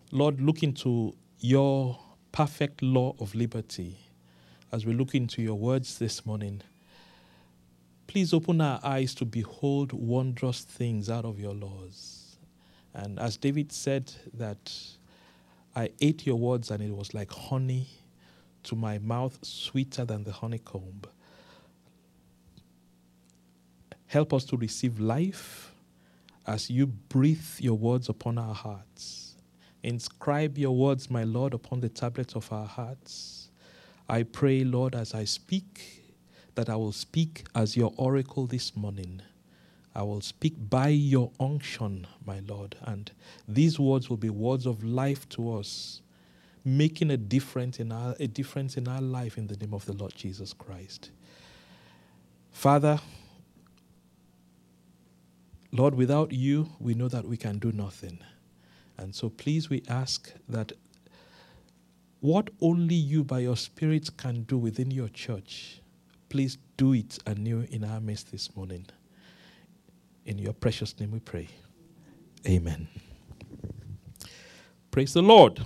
Lord, look into your perfect law of liberty as we look into your words this morning. Please open our eyes to behold wondrous things out of your laws. And as David said that I ate your words and it was like honey to my mouth, sweeter than the honeycomb. Help us to receive life as you breathe your words upon our hearts. Inscribe your words, my Lord, upon the tablets of our hearts. I pray, Lord, as I speak, that I will speak as your oracle this morning. I will speak by your unction, my Lord, and these words will be words of life to us, making a difference in our life in the name of the Lord Jesus Christ. Father, Lord, without you, we know that we can do nothing. And so please we ask that what only you by your Spirit can do within your church, please do it anew in our midst this morning. In your precious name we pray. Amen. Praise the Lord.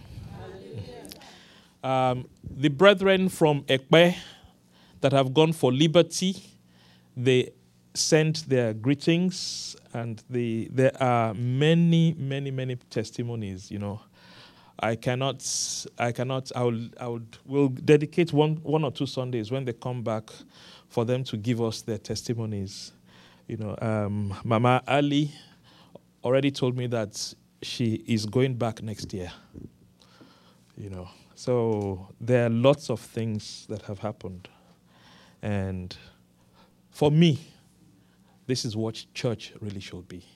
The brethren from Ekpe that have gone for liberty, they sent their greetings, and there are many testimonies, we'll dedicate one or two Sundays when they come back for them to give us their testimonies. Mama Ali already told me that she is going back next year. So there are lots of things that have happened. And for me, this is what church really should be.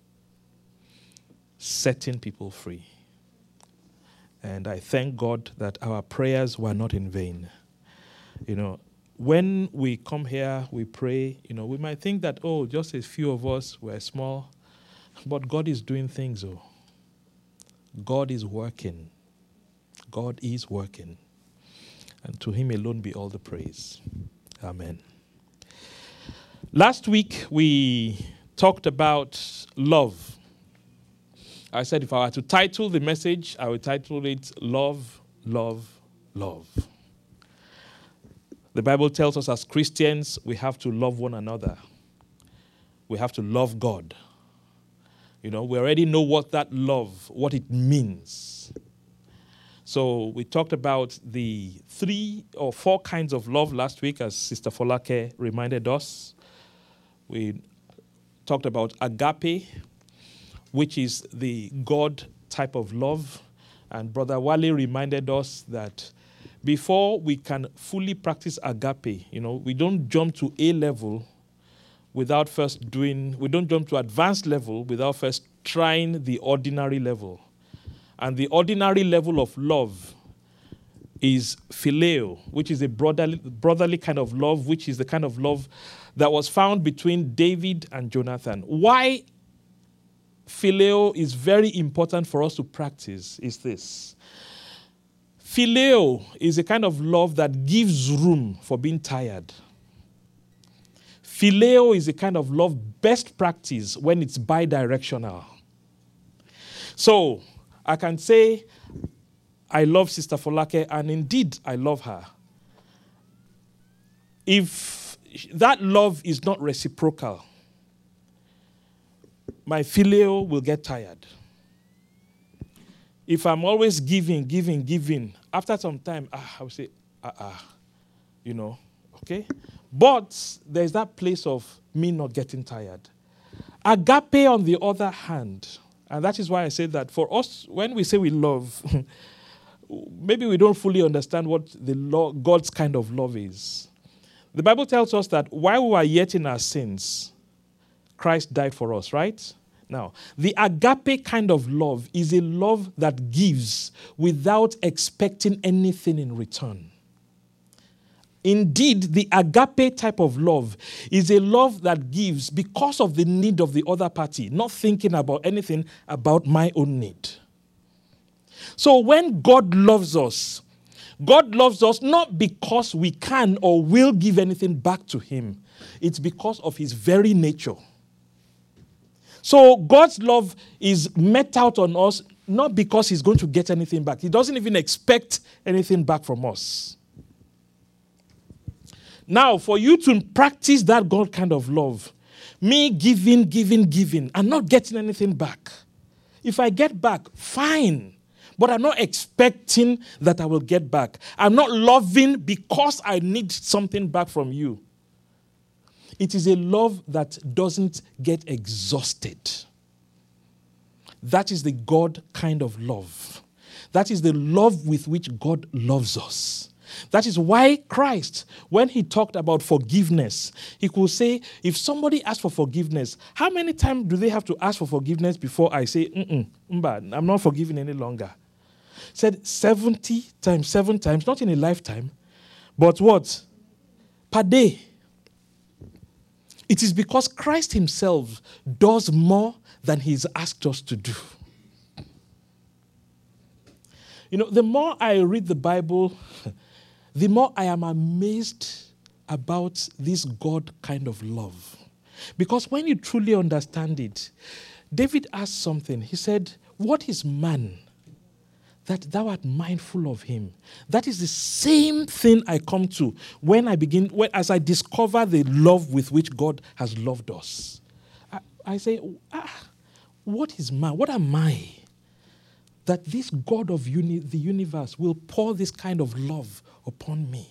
Setting people free. And I thank God that our prayers were not in vain. When we come here, we pray, we might think that, just a few of us were small. But God is doing things, God is working. God is working. And to him alone be all the praise. Amen. Last week, we talked about love. I said if I were to title the message, I would title it Love, Love, Love. The Bible tells us as Christians, we have to love one another. We have to love God. We already know what it means. So we talked about the 3 or 4 kinds of love last week, as Sister Folake reminded us. We talked about agape, which is the God type of love. And Brother Wale reminded us that before we can fully practice agape, we don't jump to A level without first we don't jump to advanced level without first trying the ordinary level. And the ordinary level of love is phileo, which is a brotherly kind of love, which is the kind of love that was found between David and Jonathan. Why phileo is very important for us to practice is this. Phileo is a kind of love that gives room for being tired. Phileo is a kind of love best practiced when it's bidirectional. So, I can say, I love Sister Folake, and indeed, I love her. If that love is not reciprocal, my phileo will get tired. If I'm always giving, after some time, I will say, okay? But there's that place of me not getting tired. Agape, on the other hand, and that is why I say that for us, when we say we love, maybe we don't fully understand what God's kind of love is. The Bible tells us that while we were yet in our sins, Christ died for us, right? Now, the agape kind of love is a love that gives without expecting anything in return. Indeed, the agape type of love is a love that gives because of the need of the other party, not thinking about anything about my own need. So when God loves us not because we can or will give anything back to him. It's because of his very nature. So God's love is met out on us not because he's going to get anything back. He doesn't even expect anything back from us. Now, for you to practice that God kind of love, me giving, and not getting anything back. If I get back, fine. But I'm not expecting that I will get back. I'm not loving because I need something back from you. It is a love that doesn't get exhausted. That is the God kind of love. That is the love with which God loves us. That is why Christ, when he talked about forgiveness, he could say, if somebody asks for forgiveness, how many times do they have to ask for forgiveness before I say, I'm not forgiving any longer? Said 70 times, 7 times, not in a lifetime, but what? Per day. It is because Christ himself does more than he's asked us to do. You know, the more I read the Bible, the more I am amazed about this God kind of love. Because when you truly understand it, David asked something. He said, what is man that thou art mindful of him? That is the same thing I come to as I discover the love with which God has loved us. I say, what is man? What am I? That this God of the universe will pour this kind of love upon me.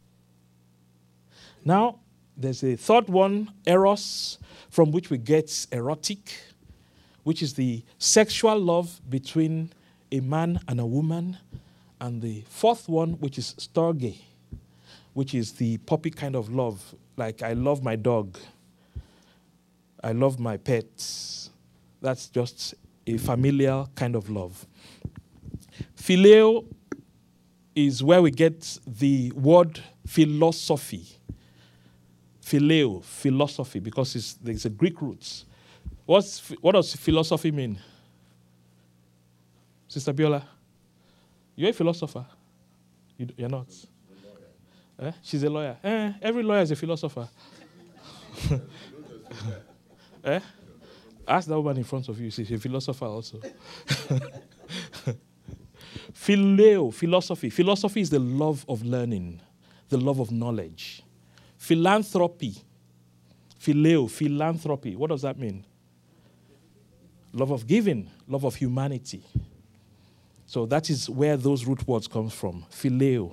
Now, there's a third one, eros, from which we get erotic, which is the sexual love between a man and a woman. And the fourth one, which is storge, which is the puppy kind of love. Like, I love my dog. I love my pets. That's just a familial kind of love. Phileo is where we get the word philosophy. Phileo, philosophy, because there's a Greek root. What does philosophy mean? Sister Biola, you're a philosopher. You're not. She's a lawyer. Every lawyer is a philosopher. Ask that woman in front of you. She's a philosopher also. Phileo, philosophy. Philosophy is the love of learning, the love of knowledge. Philanthropy. Phileo, philanthropy. What does that mean? Love of giving, love of humanity. So that is where those root words come from. Phileo.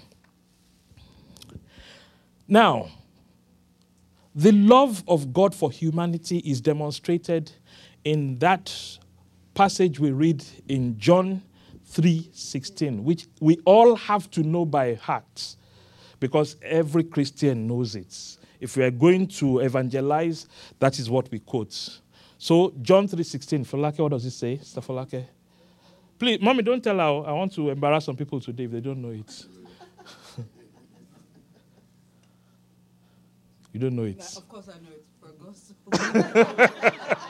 Now, the love of God for humanity is demonstrated in that passage we read in John 3:16, which we all have to know by heart because every Christian knows it. If we are going to evangelize, that is what we quote. So John 3:16, Folake, what does it say? Sister Folake? Please, Mommy, don't tell her. I want to embarrass some people today if they don't know it. You don't know it? Yeah, of course I know it. For gospel.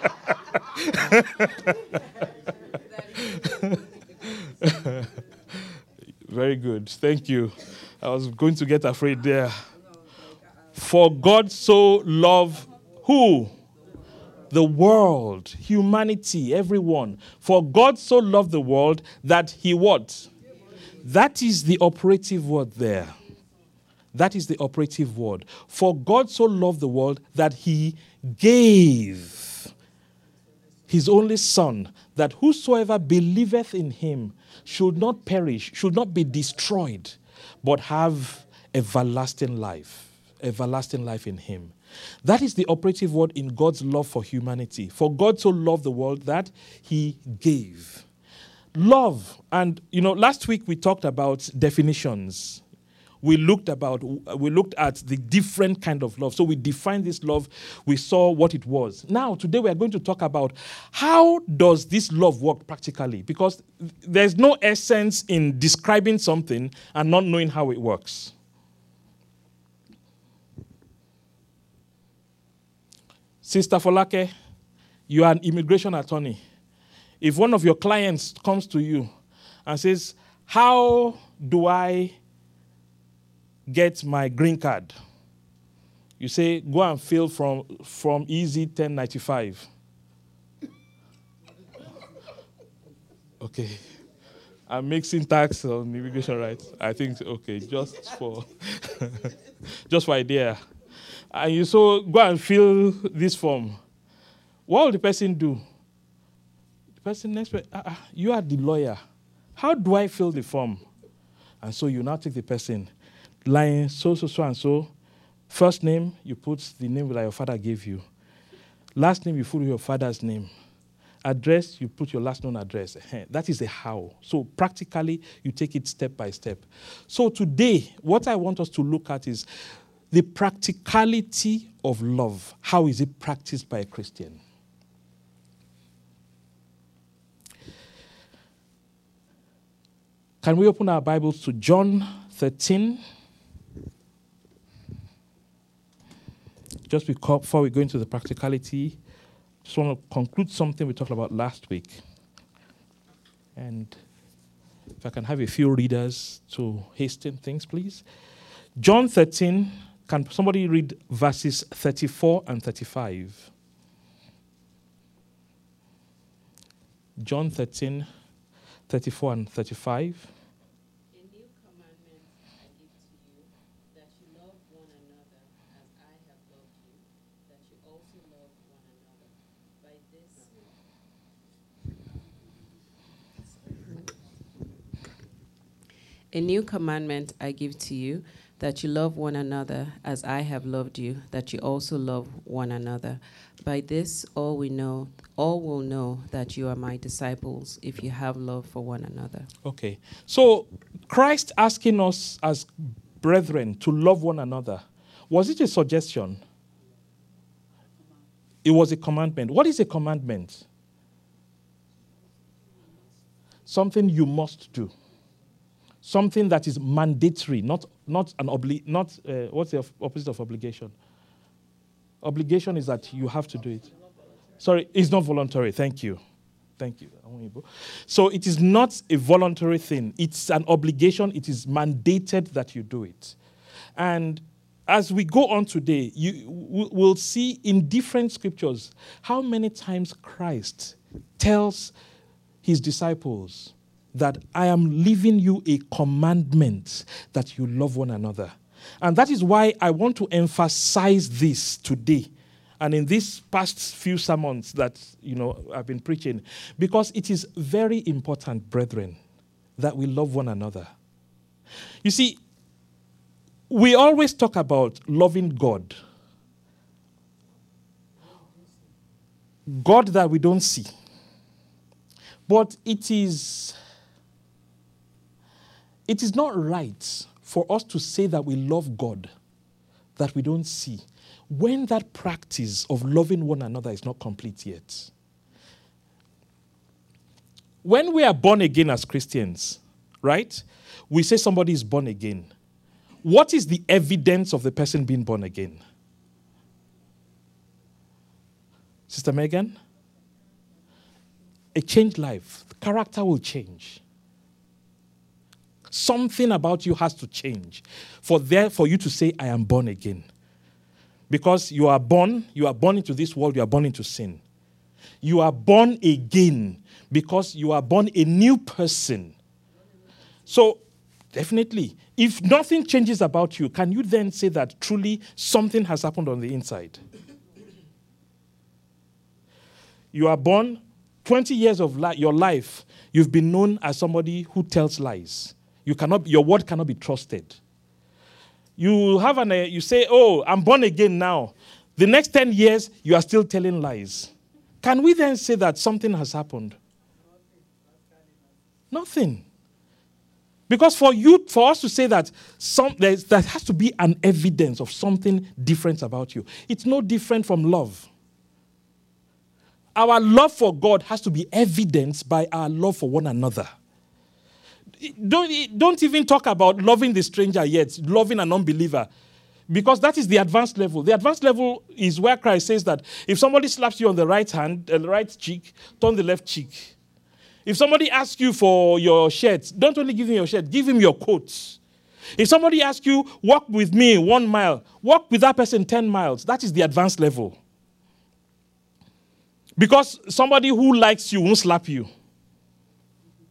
Very good. Thank you. I was going to get afraid there. For God so loved who? The world, humanity, everyone. For God so loved the world that he what? That is the operative word there. That is the operative word. For God so loved the world that he gave his only Son, that whosoever believeth in him should not perish, should not be destroyed, but have everlasting life in him. That is the operative word in God's love for humanity. For God so loved the world that he gave. Love, and last week we talked about definitions. We looked at the different kind of love. So we defined this love. We saw what it was. Now, today we are going to talk about how does this love work practically? Because there's no essence in describing something and not knowing how it works. Sister Folake, you are an immigration attorney. If one of your clients comes to you and says, how do I get my green card? You say, go and fill from Easy 1095. Okay. I'm mixing tax on immigration rights. I think, okay, just for just for idea. And you so go and fill this form. What will the person do? The person next, you are the lawyer. How do I fill the form? And so you now take the person, line so, and so. First name, you put the name that your father gave you. Last name, you put your father's name. Address, you put your last known address. That is the how. So practically, you take it step by step. So today, what I want us to look at is the practicality of love. How is it practiced by a Christian? Can we open our Bibles to John 13? Just before we go into the practicality, just want to conclude something we talked about last week. And if I can have a few readers to hasten things, please. John 13, can somebody read verses 34 and 35? John 13, 34 and 35. A new commandment I give to you, that you love one another as I have loved you, that you also love one another. By this, all will know that you are my disciples, if you have love for one another. Okay. So, Christ asking us as brethren to love one another, was it a suggestion? It was a commandment. What is a commandment? Something you must do. Something that is mandatory, not what's the opposite of obligation? Obligation is that you have to do it. Sorry, it's not voluntary. Thank you. So it is not a voluntary thing. It's an obligation. It is mandated that you do it. And as we go on today, we'll see in different scriptures how many times Christ tells his disciples that I am leaving you a commandment that you love one another. And that is why I want to emphasize this today and in these past few sermons that, I've been preaching, because it is very important, brethren, that we love one another. You see, we always talk about loving God. God that we don't see. But it is not right for us to say that we love God that we don't see when that practice of loving one another is not complete yet. When we are born again as Christians, right, we say somebody is born again. What is the evidence of the person being born again? Sister Megan? A changed life. The character will change. Something about you has to change for you to say, I am born again. Because you are born into this world, you are born into sin. You are born again because you are born a new person. So, definitely, if nothing changes about you, can you then say that truly something has happened on the inside? You are born, 20 years of your life, you've been known as somebody who tells lies. Your word cannot be trusted. You say, oh, I'm born again now. The next 10 years, you are still telling lies. Can we then say that something has happened? Nothing. Because for us to say that there has to be an evidence of something different about you. It's no different from love. Our love for God has to be evidenced by our love for one another. Don't even talk about loving the stranger yet, loving an unbeliever, because that is the advanced level. The advanced level is where Christ says that if somebody slaps you on the right hand, the right cheek, turn the left cheek. If somebody asks you for your shirt, don't only give him your shirt, give him your coat. If somebody asks you, walk with me 1 mile, walk with that person 10 miles. That is the advanced level. Because somebody who likes you won't slap you.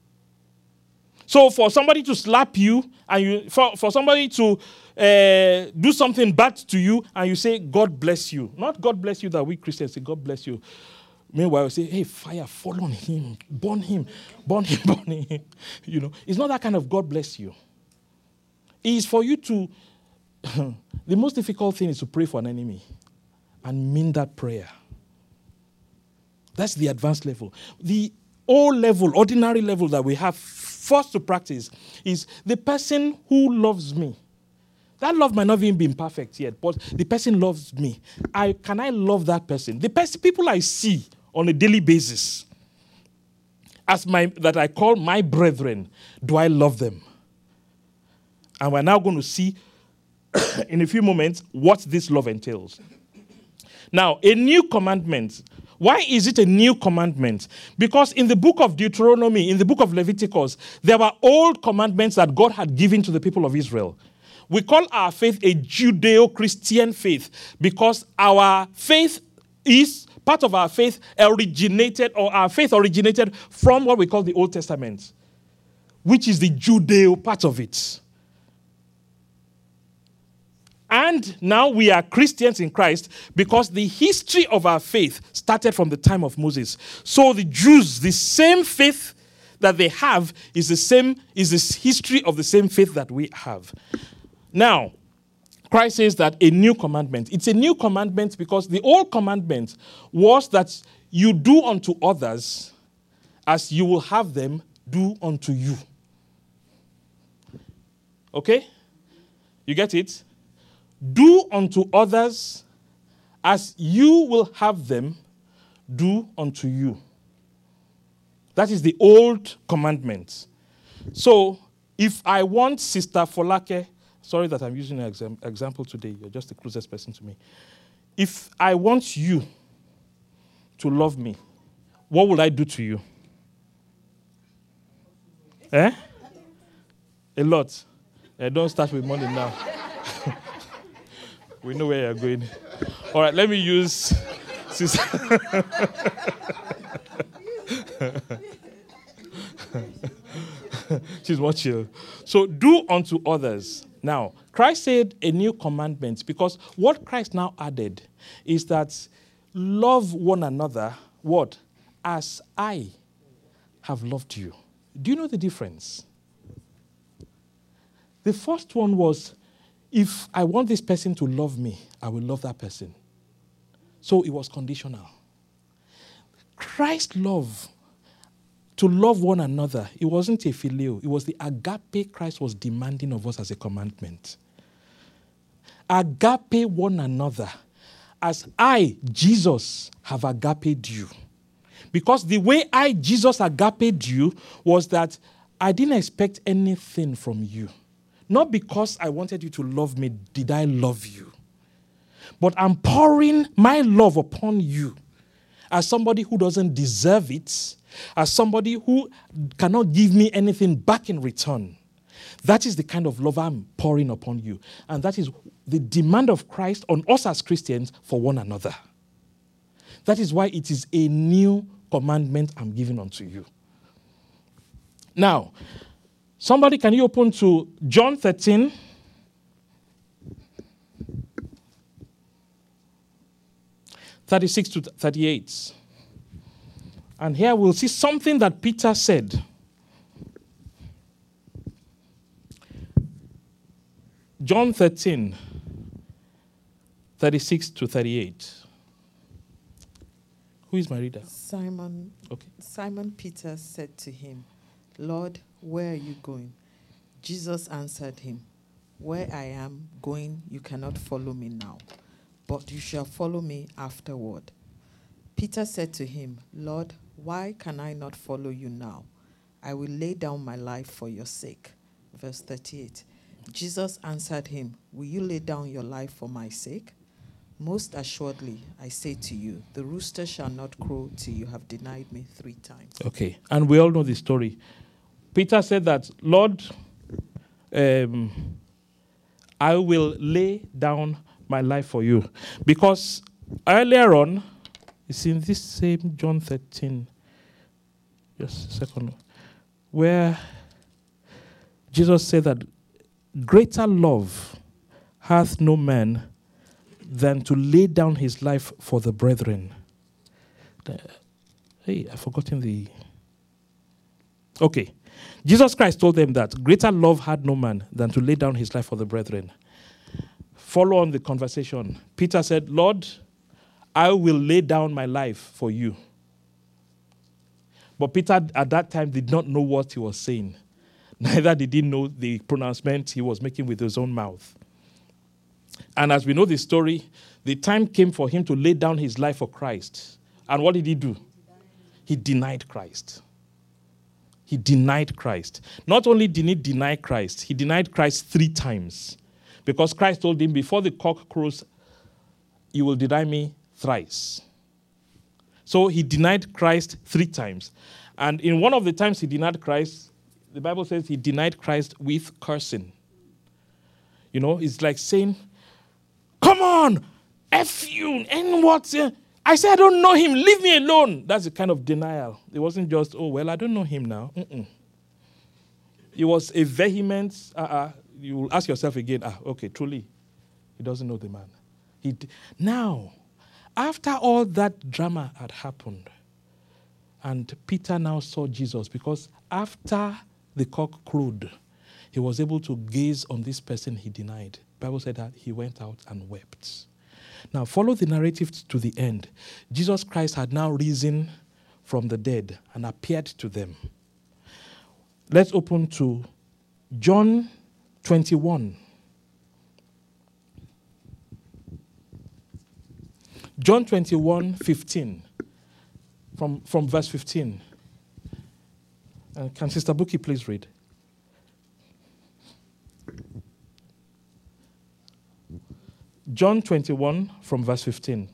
So for somebody to slap you, and for somebody to do something bad to you, and you say, God bless you. Not God bless you that we Christians say, God bless you. Meanwhile, we say, hey, fire, fall on him, burn him, burn him, burn him. It's not that kind of God bless you. It is for you to, the most difficult thing is to pray for an enemy and mean that prayer. That's the advanced level. The old level, ordinary level that we have first to practice is the person who loves me. That love might not even be imperfect yet, but the person loves me. Can I love that person? The people I see on a daily basis, that I call my brethren, do I love them? And we're now going to see in a few moments what this love entails. Now, a new commandment. Why is it a new commandment? Because in the book of Deuteronomy, in the book of Leviticus, there were old commandments that God had given to the people of Israel. We call our faith a Judeo-Christian faith because our faith is, part of our faith originated from what we call the Old Testament, which is the Judeo part of it. And now we are Christians in Christ because the history of our faith started from the time of Moses. So the Jews, the same faith that they have is this history of the same faith that we have. Now, Christ says that a new commandment. It's a new commandment because the old commandment was that you do unto others as you will have them do unto you. Okay? You get it? Do unto others as you will have them do unto you. That is the old commandment. So, if I want Sister Folake, sorry that I'm using an example today, you're just the closest person to me. If I want you to love me, what will I do to you? A lot. Don't start with money now. We know where you're going. All right, let me use Sister. She's more chill. So do unto others. Now, Christ said a new commandment because what Christ now added is that love one another, what? As I have loved you. Do you know the difference? The first one was, if I want this person to love me, I will love that person. So it was conditional. Christ's love, to love one another, it wasn't a phileo. It was the agape Christ was demanding of us as a commandment. Agape one another as I, Jesus, have agaped you. Because the way I, Jesus, agaped you was that I didn't expect anything from you. Not because I wanted you to love me, did I love you. But I'm pouring my love upon you as somebody who doesn't deserve it, as somebody who cannot give me anything back in return. That is the kind of love I'm pouring upon you. And that is the demand of Christ on us as Christians for one another. That is why it is a new commandment I'm giving unto you. Now, somebody, can you open to John 13? (36 to 38). And here we'll see something that Peter said. John 13, 36 to 38. Who is my reader? Simon Peter said to him, Lord, where are you going? Jesus answered him, where I am going, you cannot follow me now, but you shall follow me afterward. Peter said to him, Lord, why can I not follow you now? I will lay down my life for your sake. Verse 38. Jesus answered him, will you lay down your life for my sake? Most assuredly, I say to you, the rooster shall not crow till you have denied me 3 times. Okay, and we all know the story. Peter said that, Lord, I will lay down my life for you. Because earlier on, it's in this same John 13, just a second, where Jesus said that greater love hath no man than to lay down his life for the brethren. Hey, I've forgotten the... Okay. Jesus Christ told them that greater love had no man than to lay down his life for the brethren. Follow on the conversation. Peter said, Lord, I will lay down my life for you. But Peter at that time did not know what he was saying. Neither did he know the pronouncement he was making with his own mouth. And as we know the story, the time came for him to lay down his life for Christ. And what did he do? He denied Christ. He denied Christ. Not only did he deny Christ, he denied Christ 3 times. Because Christ told him, before the cock crows, you will deny me thrice. So he denied Christ 3 times. And in one of the times he denied Christ, the Bible says he denied Christ with cursing. You know, it's like saying, come on, F you, and what? I said, I don't know him, leave me alone. That's the kind of denial. It wasn't just, oh, well, I don't know him now. It was a vehement, you will ask yourself again, okay, truly, he doesn't know the man. Now, after all that drama had happened, and Peter now saw Jesus, because after the cock crowed, he was able to gaze on this person he denied. The Bible said that he went out and wept. Now, follow the narrative to the end. Jesus Christ had now risen from the dead and appeared to them. Let's open to John 21. John 21, 15. From verse 15. Can Sister Buki please read? John 21 from verse 15.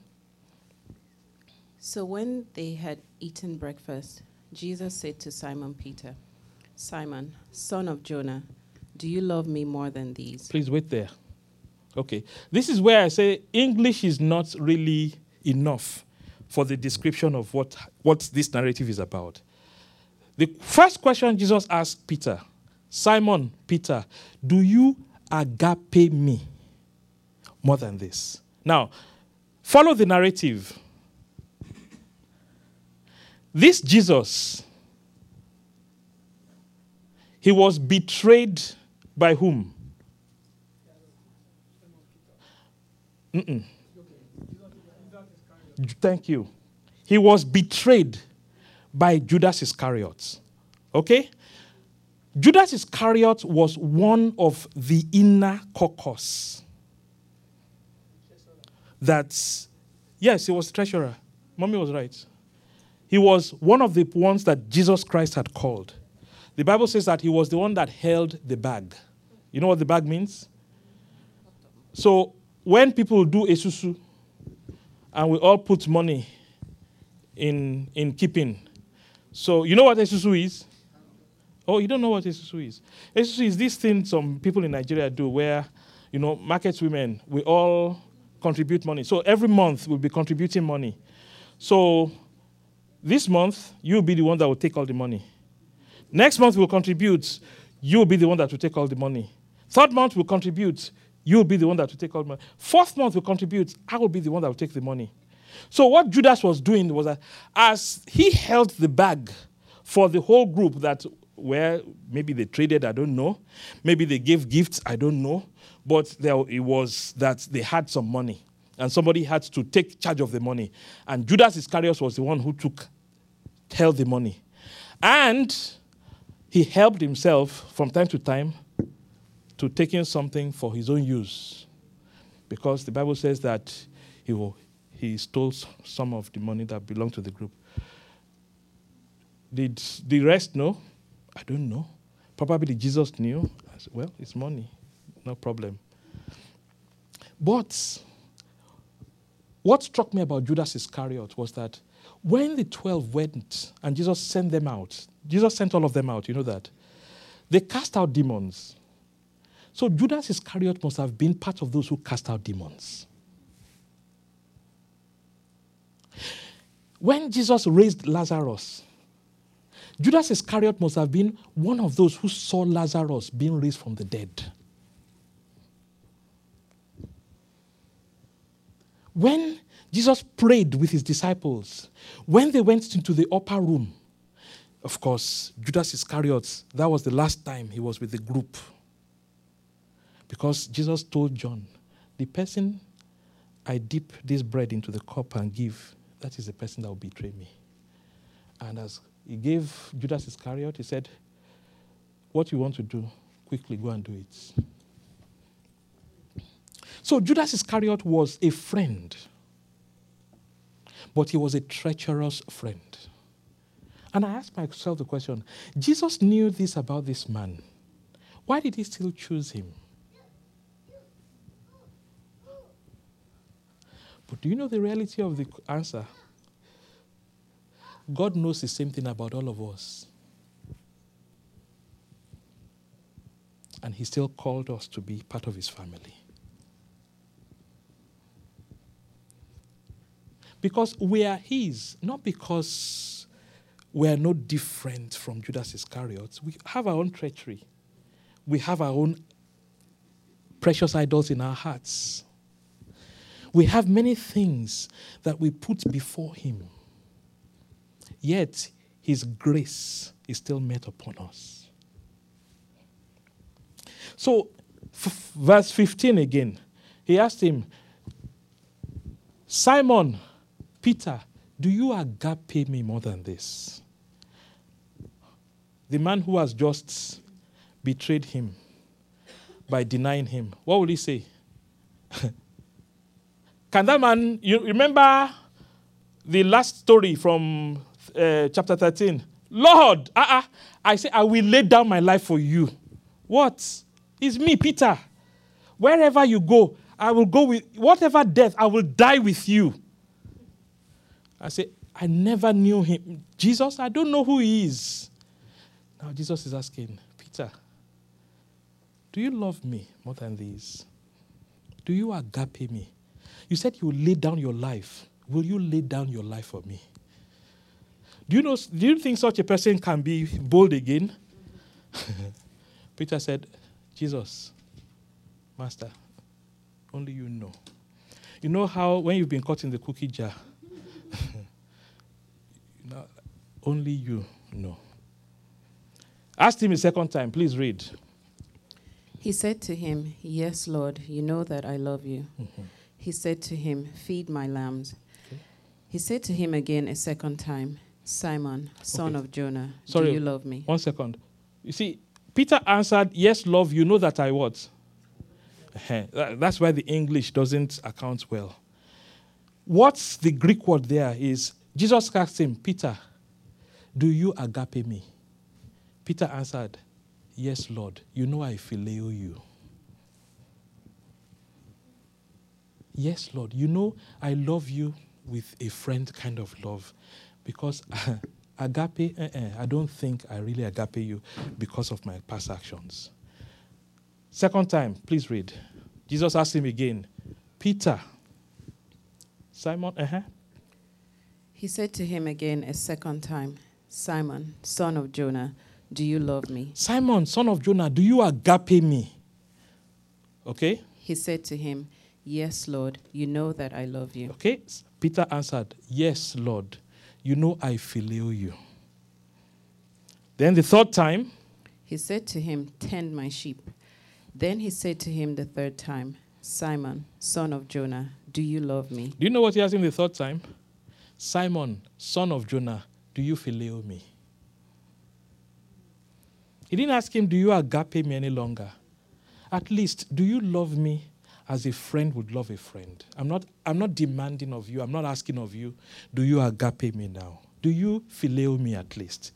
So when they had eaten breakfast, Jesus said to Simon Peter, Simon, son of Jonah, do you love me more than these? Please wait there. Okay. This is where I say English is not really enough for the description of what this narrative is about. The first question Jesus asked Peter, Simon, Peter, do you agape me more than this? Now, follow the narrative. This Jesus, he was betrayed by whom? Thank you. He was betrayed by Judas Iscariot. Okay? Judas Iscariot was one of the inner caucus. Yes, he was treasurer. Mommy was right. He was one of the ones that Jesus Christ had called. The Bible says that he was the one that held the bag. You know what the bag means? So when people do esusu, and we all put money in keeping. So you know what esusu is? Oh, you don't know what esusu is? Esusu is this thing some people in Nigeria do where, market women, we all contribute money. So every month we'll be contributing money. So this month, you'll be the one that will take all the money. Next month we'll contribute. You'll be the one that will take all the money. Third month we'll contribute. You'll be the one that will take all the money. Fourth month we'll contribute. I will be the one that will take the money. So what Judas was doing was that as he held the bag for the whole group that where maybe they traded, I don't know. Maybe they gave gifts, I don't know. But it was that they had some money. And somebody had to take charge of the money. And Judas Iscariot was the one who held the money. And he helped himself from time to time to taking something for his own use. Because the Bible says that he stole some of the money that belonged to the group. Did the rest know? I don't know. Probably Jesus knew. I said, well, it's money. No problem. But what struck me about Judas Iscariot was that when the 12 went and Jesus sent them out, Jesus sent all of them out, you know that? They cast out demons. So Judas Iscariot must have been part of those who cast out demons. When Jesus raised Lazarus, Judas Iscariot must have been one of those who saw Lazarus being raised from the dead. When Jesus prayed with his disciples, when they went into the upper room, of course, Judas Iscariot, that was the last time he was with the group. Because Jesus told John, the person I dip this bread into the cup and give, that is the person that will betray me. And as he gave Judas Iscariot, he said, what you want to do, quickly go and do it. So Judas Iscariot was a friend, but he was a treacherous friend. And I asked myself the question, Jesus knew this about this man. Why did he still choose him? But do you know the reality of the answer? God knows the same thing about all of us. And he still called us to be part of his family. Because we are his, not because we are no different from Judas Iscariot. We have our own treachery. We have our own precious idols in our hearts. We have many things that we put before him. Yet, his grace is still met upon us. So, verse 15 again, he asked him, Simon, Peter, do you agape me more than this? The man who has just betrayed him by denying him, what will he say? Can that man, you remember the last story from chapter 13? Lord, I say, I will lay down my life for you. What? It's me, Peter. Wherever you go, I will go with, whatever death, I will die with you. I say, I never knew him. Jesus, I don't know who he is. Now Jesus is asking, Peter, do you love me more than these? Do you agape me? You said you will lay down your life. Will you lay down your life for me? Do you think such a person can be bold again? Peter said, Jesus, Master, only you know. You know how when you've been caught in the cookie jar, only you know. Asked him a second time, please read. He said to him, yes, Lord, you know that I love you. Mm-hmm. He said to him, feed my lambs. Okay. He said to him again a second time, Simon, son of Jonah, do you love me? 1 second. You see, Peter answered, yes, love, you know that I what? That's why the English doesn't account well. What's the Greek word there is, Jesus asked him, Peter, do you agape me? Peter answered, yes, Lord, you know I phileo you. Yes, Lord, you know I love you with a friend kind of love. Because agape, I don't think I really agape you because of my past actions. Second time, please read. Jesus asked him again, Peter, Simon, He said to him again a second time, Simon, son of Jonah, do you love me? Simon, son of Jonah, do you agape me? Okay? He said to him, yes, Lord, you know that I love you. Okay? Peter answered, yes, Lord, you know I phileo you. Then the third time, he said to him, tend my sheep. Then he said to him the third time, Simon, son of Jonah, do you love me? Do you know what he asked him the third time? Simon, son of Jonah, do you phileo me? He didn't ask him, do you agape me any longer? At least, do you love me as a friend would love a friend? I'm not demanding of you. I'm not asking of you, do you agape me now? Do you phileo me at least?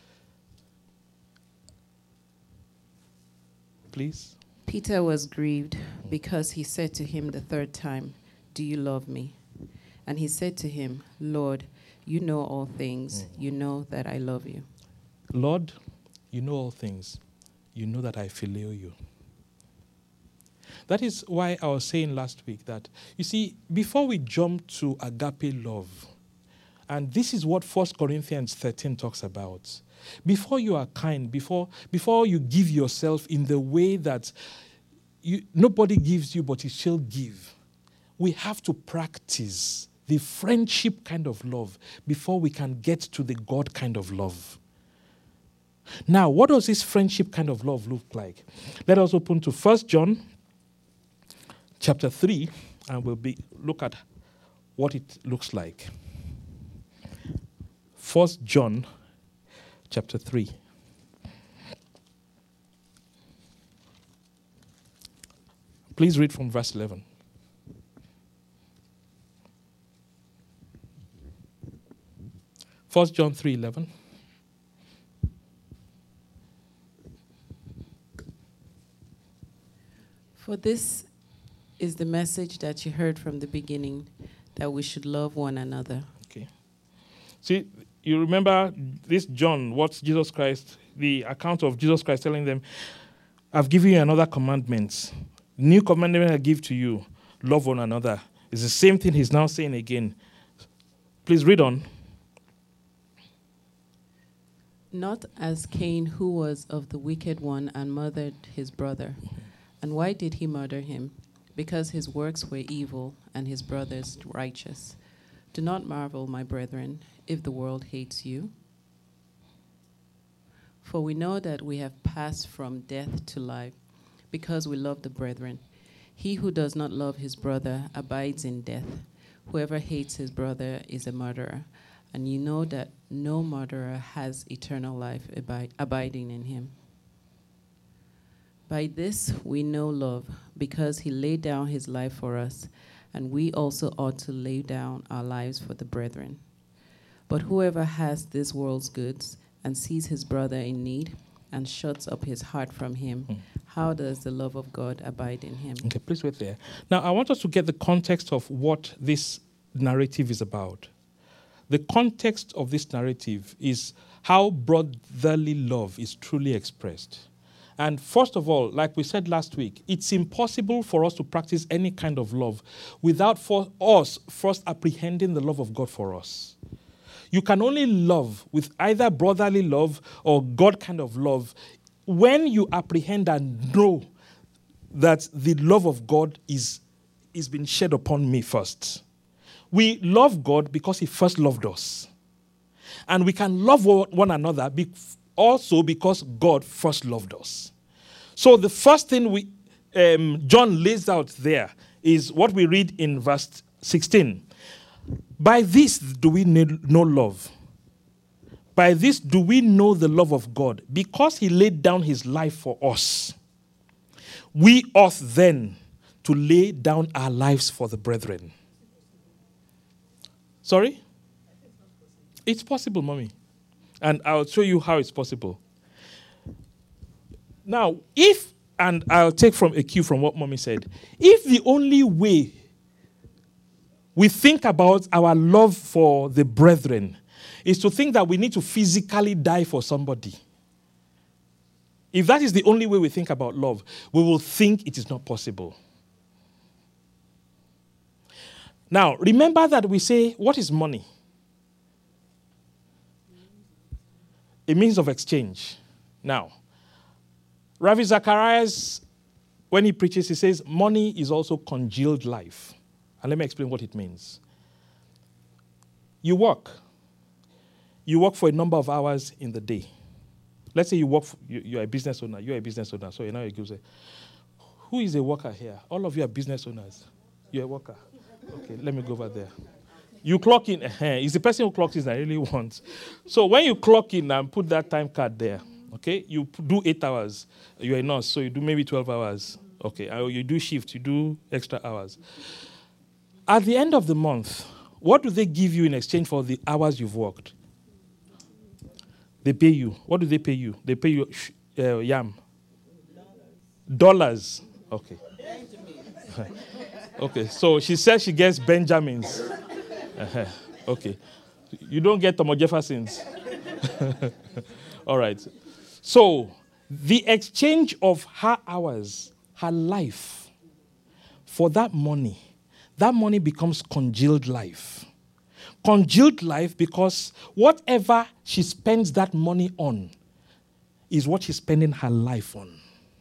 Please. Peter was grieved because he said to him the third time, do you love me? And he said to him, Lord, you know all things. You know that I love you. Lord, you know all things. You know that I phileo you. That is why I was saying last week that, you see, before we jump to agape love, and this is what 1 Corinthians 13 talks about, before you are kind, before you give yourself in the way that nobody gives you, but you shall give, we have to practice the friendship kind of love before we can get to the God kind of love. Now, what does this friendship kind of love look like? Let us open to 1 John chapter 3, and we'll look at what it looks like. 1 John chapter 3. Please read from verse 11. First John 3:11. For this is the message that you heard from the beginning, that we should love one another. Okay. See, you remember this John, what Jesus Christ, the account of Jesus Christ telling them, I've given you another commandment. New commandment I give to you, love one another. It's the same thing he's now saying again. Please read on. Not as Cain, who was of the wicked one and murdered his brother. And why did he murder him? Because his works were evil and his brother's righteous. Do not marvel, my brethren, if the world hates you. For we know that we have passed from death to life, because we love the brethren. He who does not love his brother abides in death. Whoever hates his brother is a murderer. And you know that no murderer has eternal life abiding in him. By this we know love, because he laid down his life for us, and we also ought to lay down our lives for the brethren. But whoever has this world's goods and sees his brother in need and shuts up his heart from him, how does the love of God abide in him? Okay, please wait there. Now, I want us to get the context of what this narrative is about. The context of this narrative is how brotherly love is truly expressed. And first of all, like we said last week, it's impossible for us to practice any kind of love without for us first apprehending the love of God for us. You can only love with either brotherly love or God kind of love when you apprehend and know that the love of God is being shed upon me first. We love God because he first loved us. And we can love one another also because God first loved us. So the first thing John lays out there is what we read in verse 16. By this do we know love. By this do we know the love of God, because he laid down his life for us. We ought then to lay down our lives for the brethren. Sorry? It's possible, mommy. And I'll show you how it's possible. Now, and I'll take from a cue from what mommy said, if the only way we think about our love for the brethren is to think that we need to physically die for somebody, if that is the only way we think about love, we will think it is not possible. Now, remember that we say, what is money? A means of exchange. Now, Ravi Zacharias, when he preaches, he says, money is also congealed life. And let me explain what it means. You work. You work for a number of hours in the day. Let's say you're a business owner. You're a business owner. So now you say, who is a worker here? All of you are business owners. You're a worker. Okay, let me go over there. You clock in. It's the person who clocks in that I really want. So when you clock in and put that time card there, okay, you do 8 hours. You're a nurse, so you do maybe 12 hours. Okay, or you do shift, you do extra hours. At the end of the month, what do they give you in exchange for the hours you've worked? They pay you. What do they pay you? They pay you yam. Dollars. Okay. Okay, so she says she gets Benjamins. Okay. You don't get Thomas Jeffersons. All right. So, the exchange of her hours, her life, for that money becomes congealed life. congealed life because whatever she spends that money on is what she's spending her life on.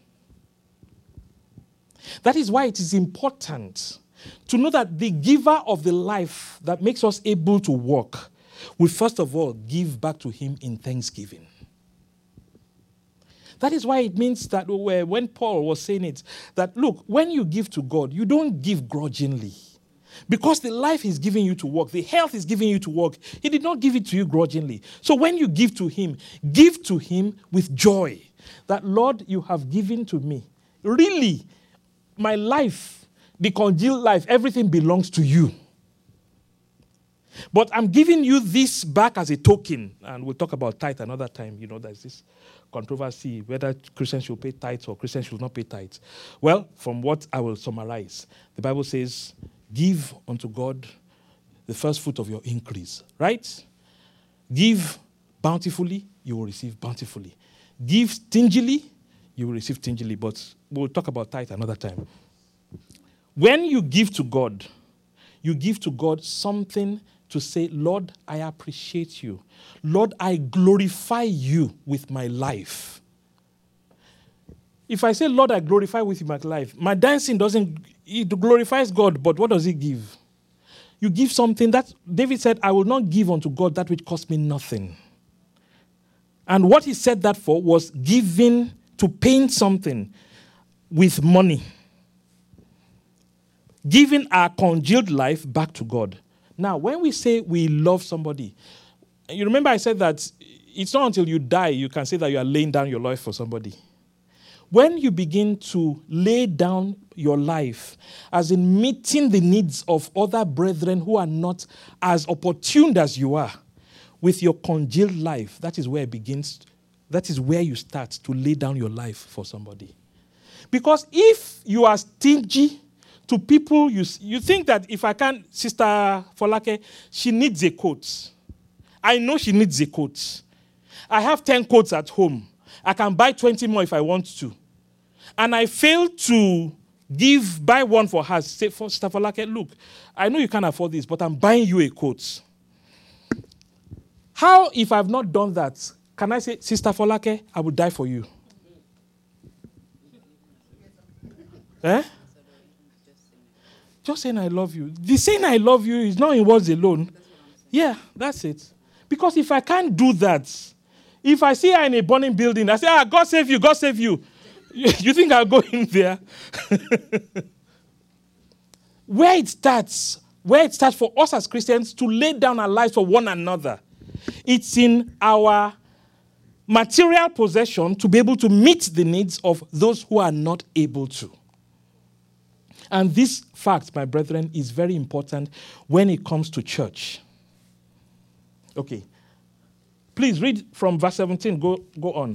That is why it is important to know that the giver of the life that makes us able to walk will first of all give back to him in thanksgiving. That is why it means that when Paul was saying it, that look, when you give to God, you don't give grudgingly. Because the life he's giving you to work, the health he's giving you to work, he did not give it to you grudgingly. So when you give to him with joy. That, Lord, you have given to me. Really, my life, the congealed life, everything belongs to you. But I'm giving you this back as a token. And we'll talk about tithe another time. You know, there's this controversy whether Christians should pay tithes or Christians should not pay tithes. Well, from what I will summarize, the Bible says, give unto God the first fruit of your increase, right? Give bountifully, you will receive bountifully. Give stingily, you will receive stingily. But we'll talk about tithe another time. When you give to God something to say, Lord, I appreciate you. Lord, I glorify you with my life. If I say, Lord, I glorify with my life, my dancing it glorifies God, but what does it give? You give something that David said, I will not give unto God that which cost me nothing. And what he said that for was giving to paint something with money. Giving our congealed life back to God. Now, when we say we love somebody, you remember I said that it's not until you die you can say that you are laying down your life for somebody. When you begin to lay down your life, as in meeting the needs of other brethren who are not as opportune as you are, with your congealed life, that is where it begins. That is where you start to lay down your life for somebody. Because if you are stingy to people, you think that if I can, Sister Folake, she needs a coat. I know she needs a coat. I have 10 coats at home. I can buy 20 more if I want to. And I fail to buy one for her. Say, for Sister Folake, look, I know you can't afford this, but I'm buying you a coat. How, if I've not done that, can I say, Sister Folake, I will die for you? Just saying I love you. The saying I love you is not in words alone. Yeah, that's it. Because if I can't do that, if I see her in a burning building, I say, God save you, God save you. You think I'll go in there? Where it starts for us as Christians to lay down our lives for one another, it's in our material possession to be able to meet the needs of those who are not able to. And this fact, my brethren, is very important when it comes to church. Okay. Please read from verse 17. Go on.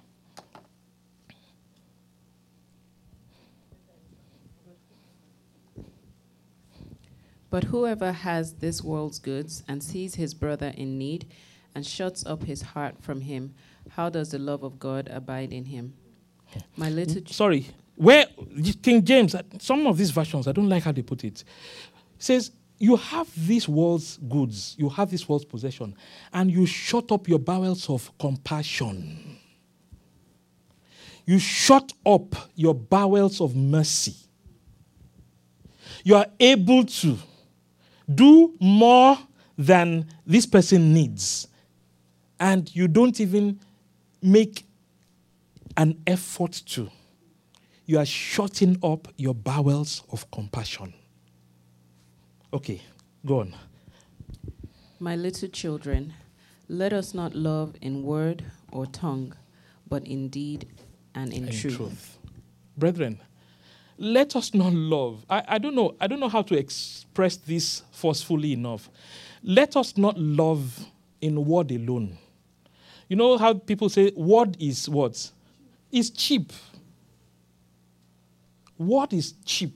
But whoever has this world's goods and sees his brother in need and shuts up his heart from him, how does the love of God abide in him? My little... Sorry. Where King James, some of these versions, I don't like how they put it, says, you have this world's goods, you have this world's possession, and you shut up your bowels of compassion. You shut up your bowels of mercy. You are able to do more than this person needs, and you don't even make an effort to. You are shutting up your bowels of compassion. Okay, go on. My little children, let us not love in word or tongue, but in deed and in truth. Brethren, let us not love. I don't know how to express this forcefully enough. Let us not love in word alone. You know how people say word is what? It's cheap. Word is cheap.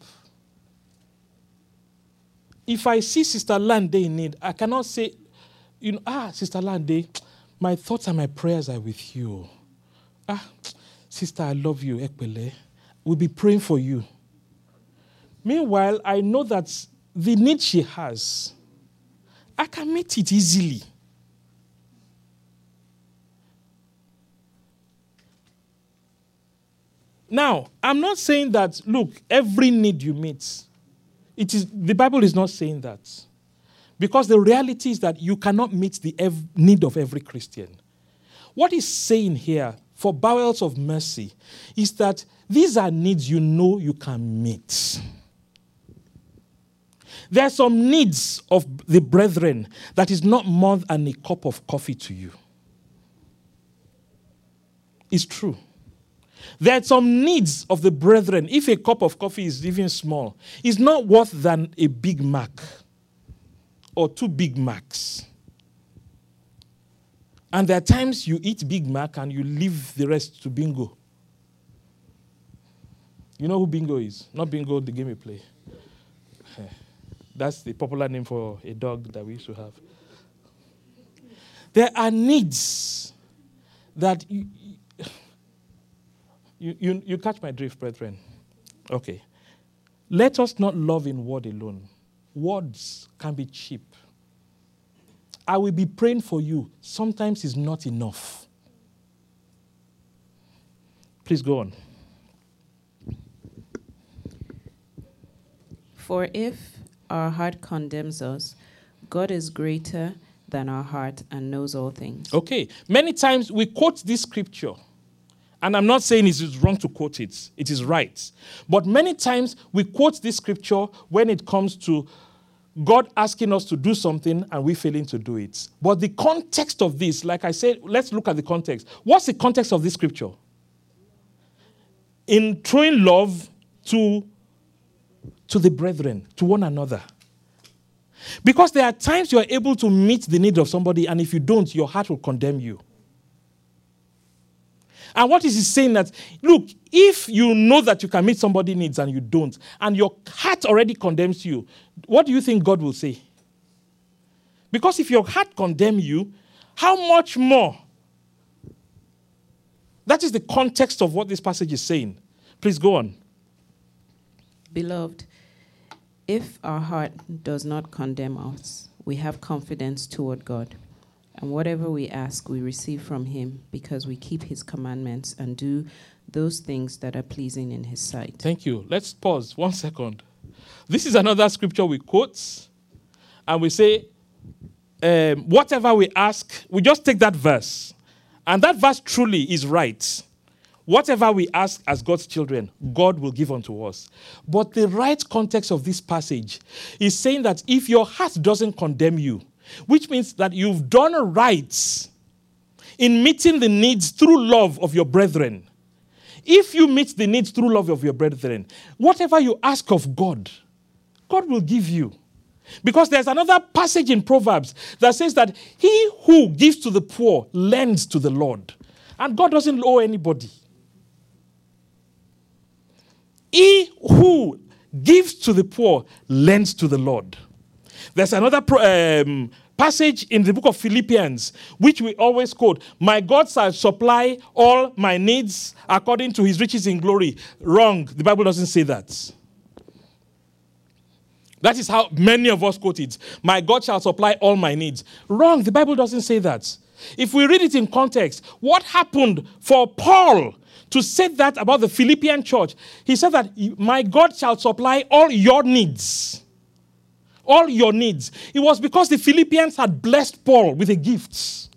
If I see Sister Lande in need, I cannot say, Sister Lande, my thoughts and my prayers are with you. Sister, I love you, Ekpele. We'll be praying for you. Meanwhile, I know that the need she has, I can meet it easily. Now, I'm not saying that, look, every need you meet. The Bible is not saying that. Because the reality is that you cannot meet the need of every Christian. What he's saying here, for bowels of mercy, is that these are needs you know you can meet. There are some needs of the brethren that is not more than a cup of coffee to you. It's true. There are some needs of the brethren, if a cup of coffee is even small, is not worth than a Big Mac or 2 Big Macs. And there are times you eat Big Mac and you leave the rest to Bingo. You know who Bingo is? Not Bingo, the game we play. That's the popular name for a dog that we used to have. There are needs that you catch my drift, brethren. Okay. Let us not love in word alone. Words can be cheap. I will be praying for you. Sometimes it's not enough. Please go on. For if our heart condemns us, God is greater than our heart and knows all things. Okay. Many times we quote this scripture. And I'm not saying it is wrong to quote it. It is right. But many times we quote this scripture when it comes to God asking us to do something and we failing to do it. But the context of this, like I said, let's look at the context. What's the context of this scripture? In throwing love to the brethren, to one another. Because there are times you are able to meet the need of somebody, and if you don't, your heart will condemn you. And what is he saying? That, look, if you know that you can meet somebody's needs and you don't, and your heart already condemns you, what do you think God will say? Because if your heart condemns you, how much more? That is the context of what this passage is saying. Please go on. Beloved, if our heart does not condemn us, we have confidence toward God. And whatever we ask, we receive from him because we keep his commandments and do those things that are pleasing in his sight. Thank you. Let's pause 1 second. This is another scripture we quote, and we say, whatever we ask, we just take that verse. And that verse truly is right. Whatever we ask as God's children, God will give unto us. But the right context of this passage is saying that if your heart doesn't condemn you, which means that you've done right in meeting the needs through love of your brethren. If you meet the needs through love of your brethren, whatever you ask of God, God will give you. Because there's another passage in Proverbs that says that he who gives to the poor lends to the Lord. And God doesn't owe anybody. He who gives to the poor lends to the Lord. There's another passage in the book of Philippians, which we always quote. My God shall supply all my needs according to his riches in glory. Wrong. The Bible doesn't say that. That is how many of us quote it. My God shall supply all my needs. Wrong. The Bible doesn't say that. If we read it in context, what happened for Paul to say that about the Philippian church? He said that my God shall supply all your needs. All your needs. It was because the Philippians had blessed Paul with a gift.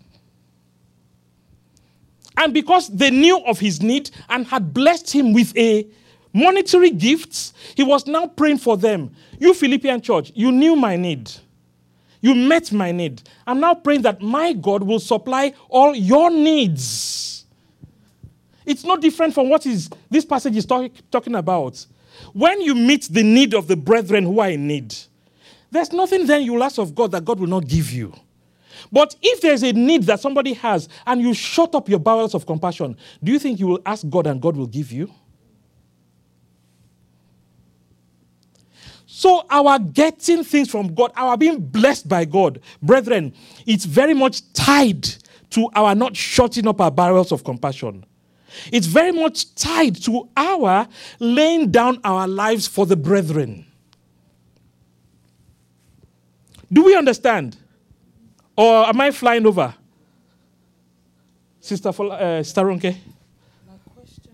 And because they knew of his need and had blessed him with a monetary gift, he was now praying for them. You Philippian church, you knew my need. You met my need. I'm now praying that my God will supply all your needs. It's not different from what this passage is talking about. When you meet the need of the brethren who are in need, there's nothing then you will ask of God that God will not give you. But if there's a need that somebody has and you shut up your bowels of compassion, do you think you will ask God and God will give you? So our getting things from God, our being blessed by God, brethren, it's very much tied to our not shutting up our barrels of compassion. It's very much tied to our laying down our lives for the brethren. Do we understand? Or am I flying over? Sister Ronke? My question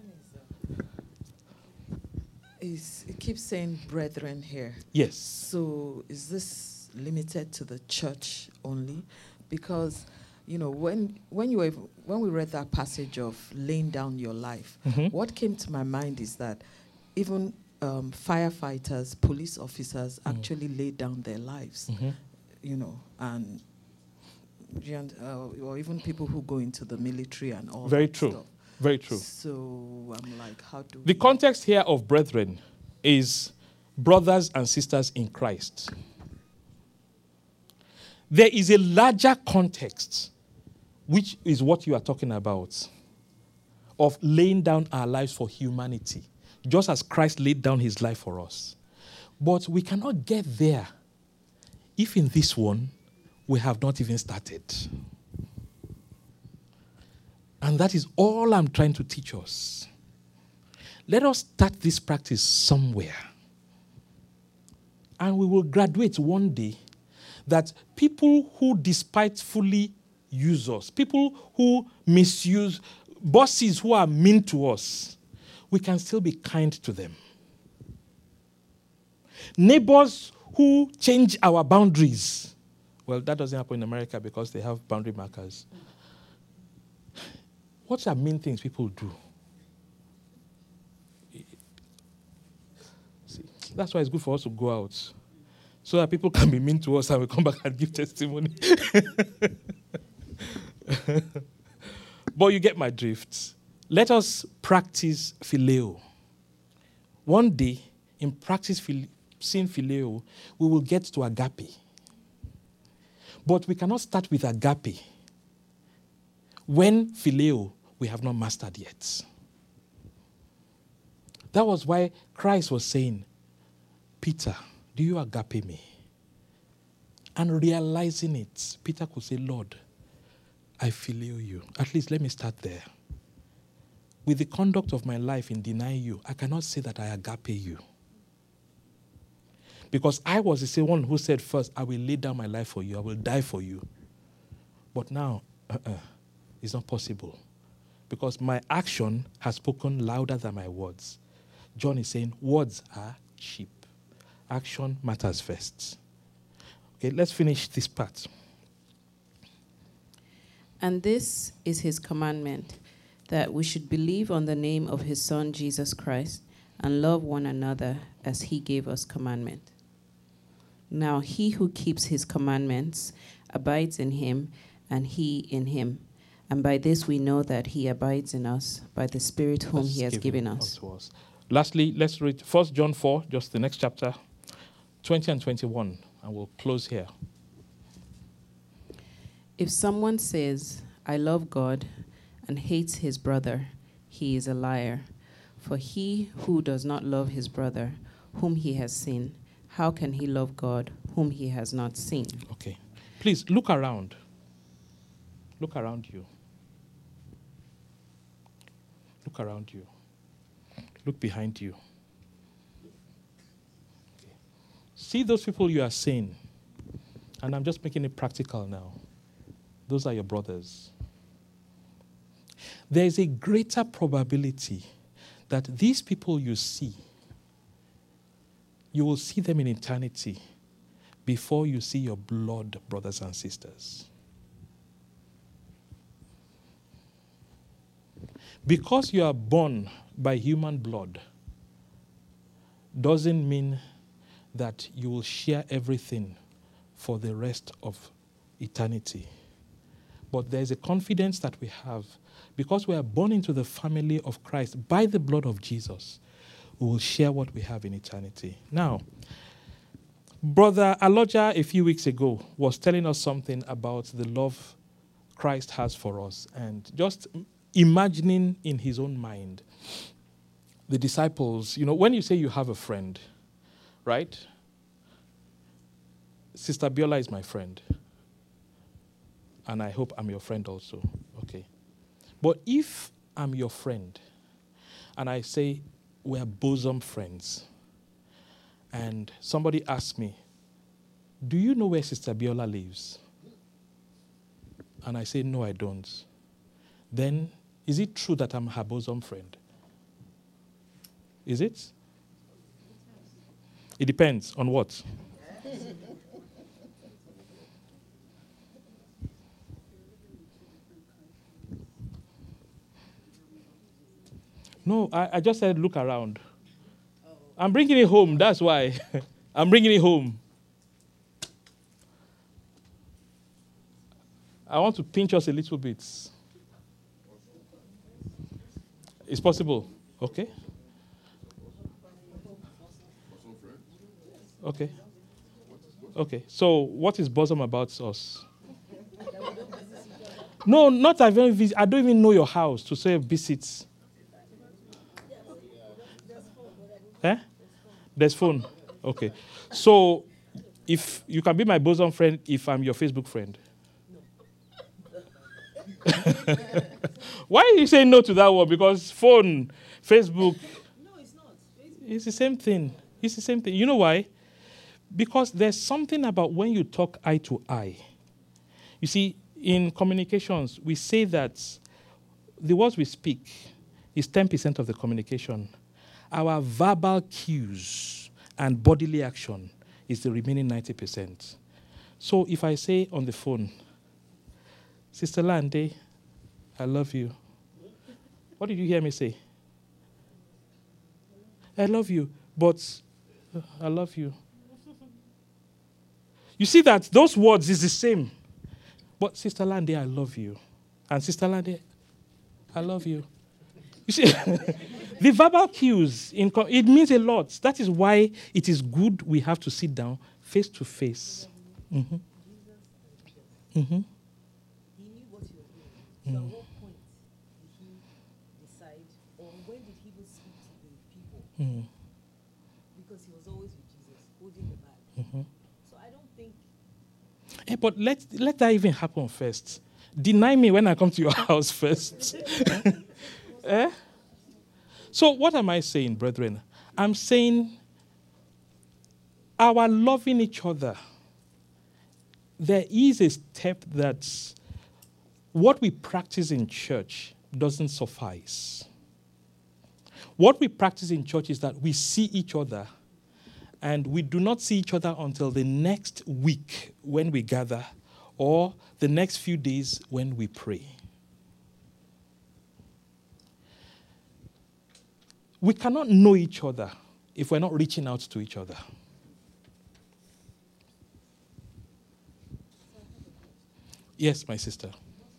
is it keeps saying brethren here. Yes. So is this limited to the church only? Because, when we read that passage of laying down your life, what came to my mind is that even firefighters, police officers actually lay down their lives, and or even people who go into the military and all Very that true. stuff. Very true. So I'm like, how do The context here of brethren is brothers and sisters in Christ. There is a larger context, which is what you are talking about, of laying down our lives for humanity, just as Christ laid down his life for us. But we cannot get there if in this one we have not even started. And that is all I'm trying to teach us. Let us start this practice somewhere. And we will graduate one day that people who despitefully use us, people who misuse, bosses who are mean to us, we can still be kind to them. Neighbors who change our boundaries. Well, that doesn't happen in America because they have boundary markers. What are mean things people do? See, that's why it's good for us to go out, so that people can be mean to us and we come back and give testimony. But you get my drift. Let us practice phileo. One day, in practicing phileo, we will get to agape. But we cannot start with agape when phileo we have not mastered yet. That was why Christ was saying, Peter, do you agape me? And realizing it, Peter could say, Lord, I phileo you. At least let me start there. With the conduct of my life in denying you, I cannot say that I agape you. Because I was the same one who said first, I will lay down my life for you. I will die for you. But now, it's not possible. Because my action has spoken louder than my words. John is saying, words are cheap. Action matters first. Okay, let's finish this part. And this is his commandment, that we should believe on the name of his Son, Jesus Christ, and love one another as he gave us commandment. Now he who keeps his commandments abides in him, and he in him. And by this we know that he abides in us, by the Spirit whom he has given us. Lastly, let's read 1 John 4, just the next chapter, 20 and 21, and we'll close here. If someone says, I love God, and hates his brother, he is a liar. For he who does not love his brother, whom he has seen, how can he love God, whom he has not seen? Okay. Please, look around. Look around you. Look around you. Look behind you. Okay. See those people you are seeing. And I'm just making it practical now. Those are your brothers. There is a greater probability that these people you see, you will see them in eternity before you see your blood brothers and sisters. Because you are born by human blood doesn't mean that you will share everything for the rest of eternity. But there is a confidence that we have because we are born into the family of Christ by the blood of Jesus. We will share what we have in eternity. Now, Brother Aloja a few weeks ago was telling us something about the love Christ has for us, and just imagining in his own mind the disciples. You know, when you say you have a friend, right? Sister Biola is my friend. And I hope I'm your friend also. Okay. But if I'm your friend and I say we're bosom friends, and somebody asks me, do you know where Sister Biola lives? and I say, no, I don't, then is it true that I'm her bosom friend? Is it? It depends on what? No, I just said look around. I'm bringing it home, that's why. I'm bringing it home. I want to pinch us a little bit. It's possible. Okay. Okay. Okay. So what is bosom about us? No, not I don't even know your house to say visit. Eh? There's phone. Okay. So if you can be my bosom friend if I'm your Facebook friend. Why are you saying no to that one? Because phone, Facebook. No, it's not. It's the same thing. It's the same thing. You know why? Because there's something about when you talk eye to eye. You see, in communications, we say that the words we speak is 10% of the communication. Our verbal cues and bodily action is the remaining 90%. So if I say on the phone, Sister Lande, I love you. What did you hear me say? I love you, but I love you. You see that those words is the same. But Sister Lande, I love you. And Sister Lande, I love you. You see, the verbal cues, it means a lot. That is why it is good we have to sit down face to face. Mm-hmm. Mm-hmm. So at what point did he decide, or when did he even speak to the people? Because he was always with Jesus, holding the bag. So I don't think... But let that even happen first. Deny me when I come to your house first. So what am I saying, brethren? I'm saying our loving each other, there is a step that what we practice in church doesn't suffice. What we practice in church is that we see each other, and we do not see each other until the next week when we gather, or the next few days when we pray. We cannot know each other if we're not reaching out to each other. Yes, my sister.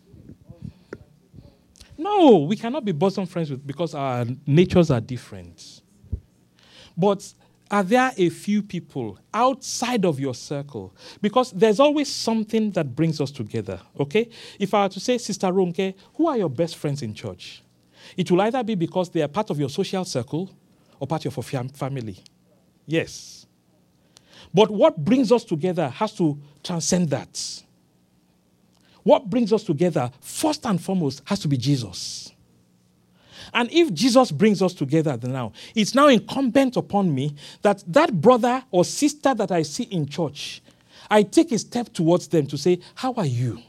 No, we cannot be bosom friends because our natures are different. But are there a few people outside of your circle? Because there's always something that brings us together, okay? If I were to say, Sister Ronke, who are your best friends in church? It will either be because they are part of your social circle or part of your family. Yes. But what brings us together has to transcend that. What brings us together, first and foremost, has to be Jesus. And if Jesus brings us together now, it's now incumbent upon me that that brother or sister that I see in church, I take a step towards them to say, how are you?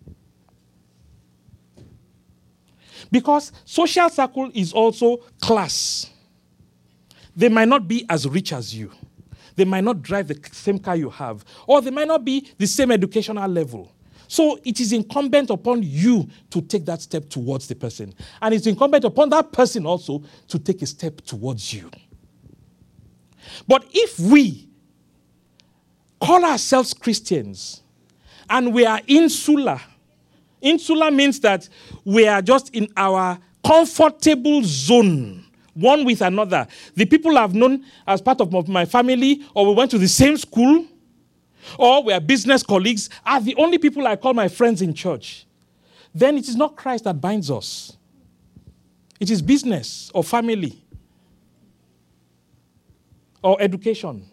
Because social circle is also class. They might not be as rich as you. They might not drive the same car you have. Or they might not be the same educational level. So it is incumbent upon you to take that step towards the person. And it's incumbent upon that person also to take a step towards you. But if we call ourselves Christians and we are insular means that we are just in our comfortable zone, one with another. The people I've known as part of my family, or we went to the same school, or we are business colleagues, are the only people I call my friends in church. Then it is not Christ that binds us. It is business or family or education.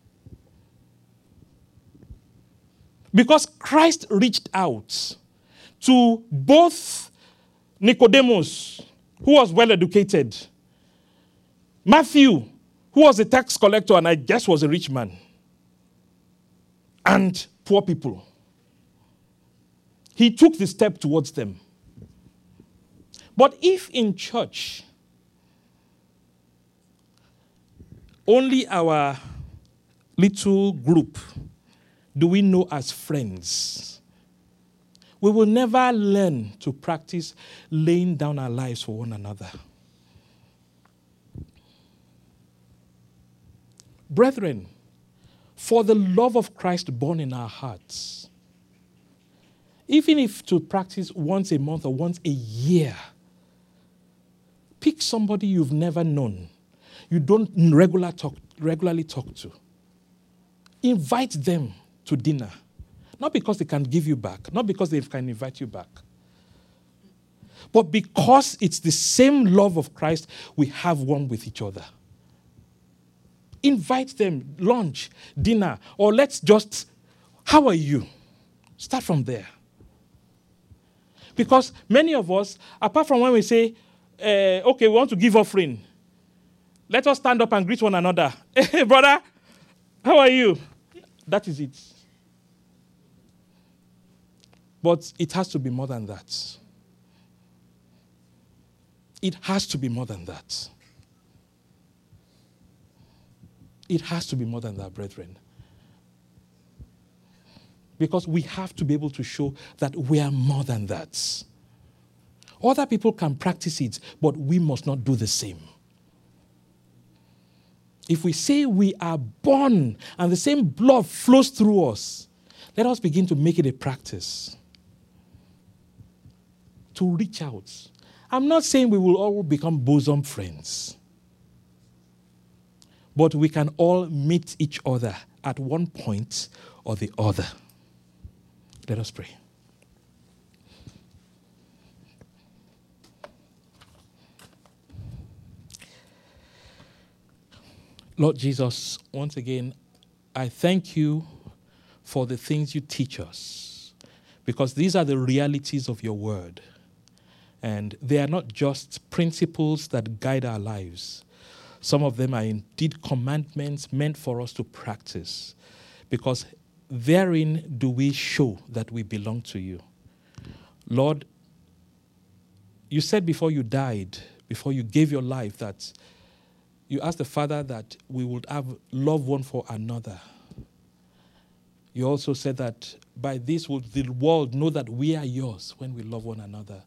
Because Christ reached out to both Nicodemus, who was well educated, Matthew, who was a tax collector and I guess was a rich man, and poor people. He took the step towards them. But if in church, only our little group do we know as friends, we will never learn to practice laying down our lives for one another. Brethren, for the love of Christ born in our hearts, even if to practice once a month or once a year, pick somebody you've never known, you don't regularly talk to. Invite them to dinner. Not because they can give you back, not because they can invite you back, but because it's the same love of Christ we have one with each other. Invite them, lunch, dinner, or let's just, how are you? Start from there. Because many of us, apart from when we say, okay, we want to give offering, let us stand up and greet one another. Hey, brother, how are you? That is it. But it has to be more than that. It has to be more than that. It has to be more than that, brethren. Because we have to be able to show that we are more than that. Other people can practice it, but we must not do the same. If we say we are born and the same blood flows through us, let us begin to make it a practice to reach out. I'm not saying we will all become bosom friends, but we can all meet each other at one point or the other. Let us pray. Lord Jesus, once again, I thank you for the things you teach us, because these are the realities of your word. And they are not just principles that guide our lives. Some of them are indeed commandments meant for us to practice, because therein do we show that we belong to you. Lord, you said before you died, before you gave your life, that you asked the Father that we would have love one for another. You also said that by this will the world know that we are yours, when we love one another.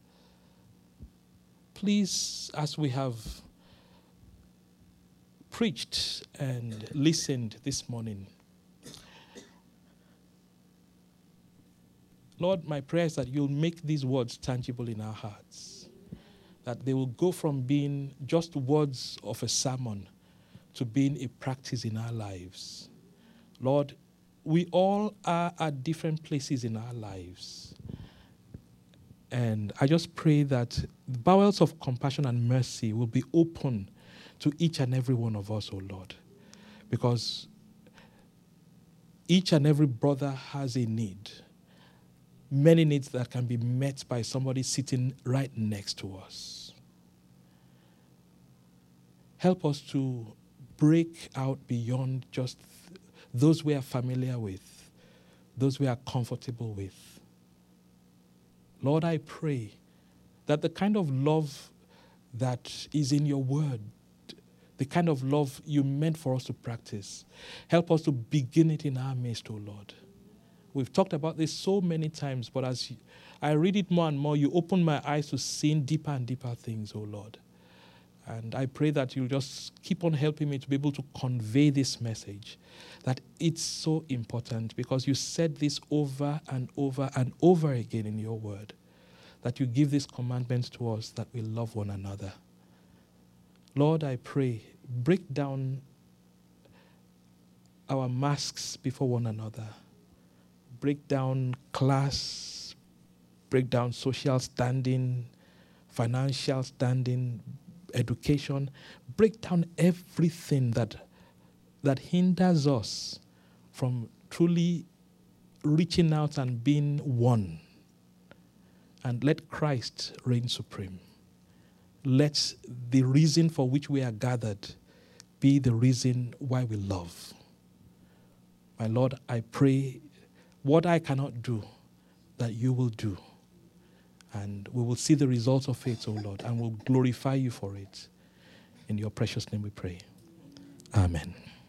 Please, as we have preached and listened this morning, Lord, my prayer is that you'll make these words tangible in our hearts, that they will go from being just words of a sermon to being a practice in our lives. Lord, we all are at different places in our lives. And I just pray that the bowels of compassion and mercy will be open to each and every one of us, oh Lord. Because each and every brother has a need. Many needs that can be met by somebody sitting right next to us. Help us to break out beyond just those we are familiar with, those we are comfortable with. Lord, I pray that the kind of love that is in your word, the kind of love you meant for us to practice, help us to begin it in our midst, oh Lord. We've talked about this so many times, but as I read it more and more, you open my eyes to seeing deeper and deeper things, oh Lord. And I pray that you'll just keep on helping me to be able to convey this message, that it's so important, because you said this over and over and over again in your word, that you give these commandments to us, that we love one another. Lord, I pray, break down our masks before one another. Break down class, break down social standing, financial standing, education. Break down everything that hinders us from truly reaching out and being one. And let Christ reign supreme. Let the reason for which we are gathered be the reason why we love. My Lord, I pray, what I cannot do, that you will do. And we will see the results of it, O Lord, and we'll glorify you for it. In your precious name we pray. Amen.